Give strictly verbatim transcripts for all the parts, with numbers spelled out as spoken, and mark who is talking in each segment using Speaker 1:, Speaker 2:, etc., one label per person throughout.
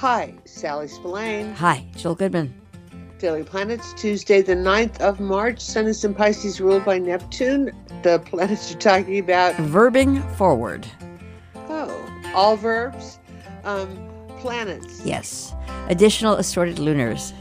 Speaker 1: Hi, Sally Spillane.
Speaker 2: Hi, Jill Goodman.
Speaker 1: Daily Planets, Tuesday the ninth of March. Sun is in Pisces, ruled by Neptune. The planets you're talking about.
Speaker 2: Verbing forward.
Speaker 1: Oh, all verbs. Um, planets.
Speaker 2: Yes. Additional assorted lunars.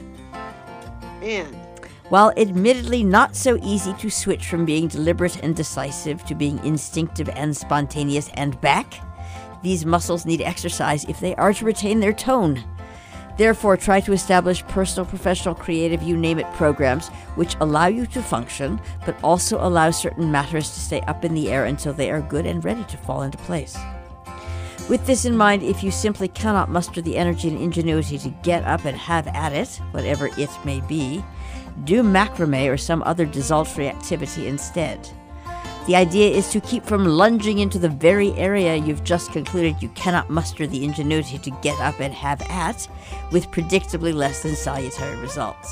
Speaker 1: And?
Speaker 2: While admittedly not so easy to switch from being deliberate and decisive to being instinctive and spontaneous and back, these muscles need exercise if they are to retain their tone. Therefore, try to establish personal, professional, creative, you name it, programs which allow you to function, but also allow certain matters to stay up in the air until they are good and ready to fall into place. With this in mind, if you simply cannot muster the energy and ingenuity to get up and have at it, whatever it may be, do macrame or some other desultory activity instead. The idea is to keep from lunging into the very area you've just concluded you cannot muster the ingenuity to get up and have at, with predictably less than salutary results.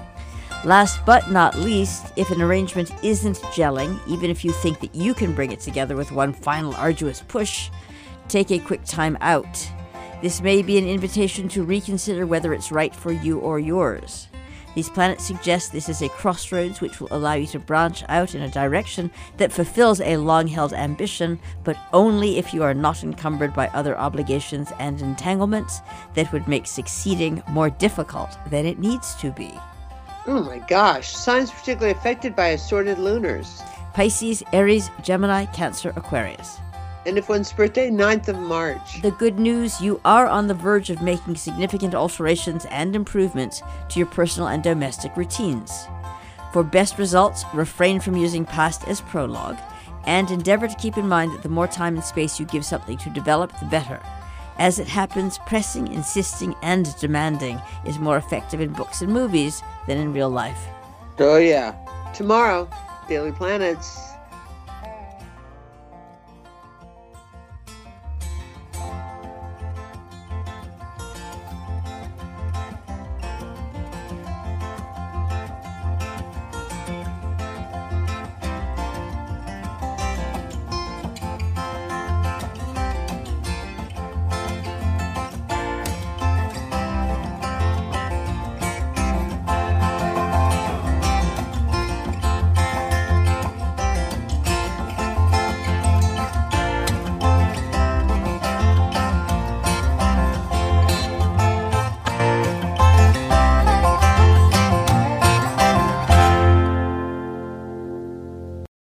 Speaker 2: Last but not least, if an arrangement isn't gelling, even if you think that you can bring it together with one final arduous push, take a quick time out. This may be an invitation to reconsider whether it's right for you or yours. These planets suggest this is a crossroads which will allow you to branch out in a direction that fulfills a long-held ambition, but only if you are not encumbered by other obligations and entanglements that would make succeeding more difficult than it needs to be.
Speaker 1: Oh my gosh, signs particularly affected by assorted lunars.
Speaker 2: Pisces, Aries, Gemini, Cancer, Aquarius.
Speaker 1: And if one's birthday, ninth of March.
Speaker 2: The good news, you are on the verge of making significant alterations and improvements to your personal and domestic routines. For best results, refrain from using past as prologue, and endeavor to keep in mind that the more time and space you give something to develop, the better. As it happens, pressing, insisting, and demanding is more effective in books and movies than in real life.
Speaker 1: Oh yeah. Tomorrow, Daily Planets.